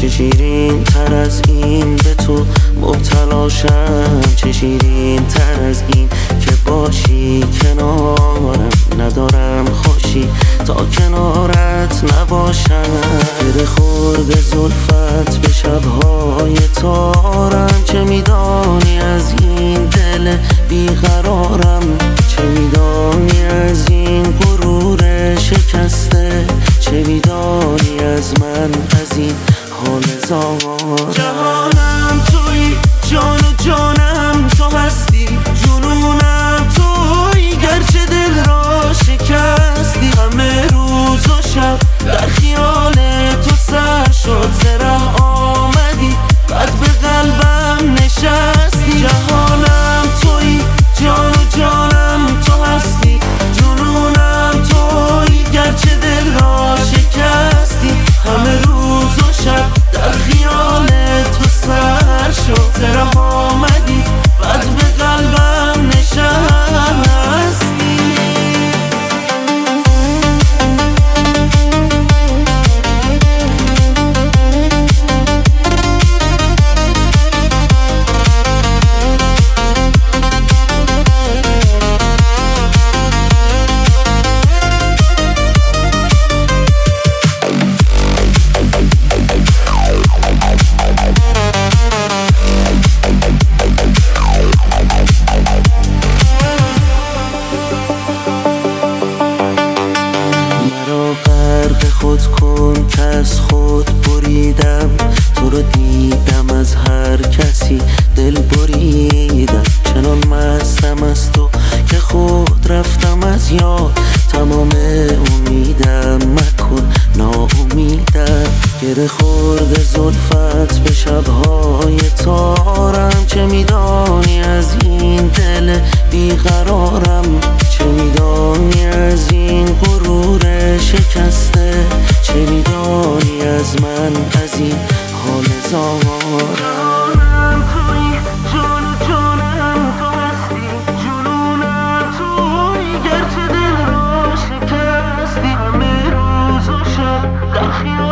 شیرین تر از این به تو مبتلاشم، چه شیرین تر از این که باشی کنارم. ندارم خوشی تا کنارت نباشم. گره خورده زلفت به شبهای تارم، چه میدانی از این دل بیقرارم، چه میدانی از این غرور شکسته، چه میدانی از من از این حال زار. جهانم توی، جان و جانم تو هستی، جنونم توی، گرچه دل را شکستی. همه روز و شب در خیال تو سر شد، زره آمدی بعد به قلبم نشستی. جهانم توی، جان و جانم تو هستی، جنونم توی، گرچه دل را شکستی. همه روز و شب در خیال تو سر شد، زره آمدی بعد به قلبم نشستی. خود کن که از خود بریدم، تو رو دیدم از هر کسی دل بریدم. چنان مستم از تو که خود رفتم از یاد، تمام امیدم مکن ناامیدم. گره خورده زلفت به شبهای تارم، چه میدانی از این دل بیقرارم، چه میدانی از این غرور شکسته، چه میدانی از من از این حال زار. جانم توی، جان و جانم تو هستی، جنونم توی، گرچه دل را شکستی. همه روز و شب در خیال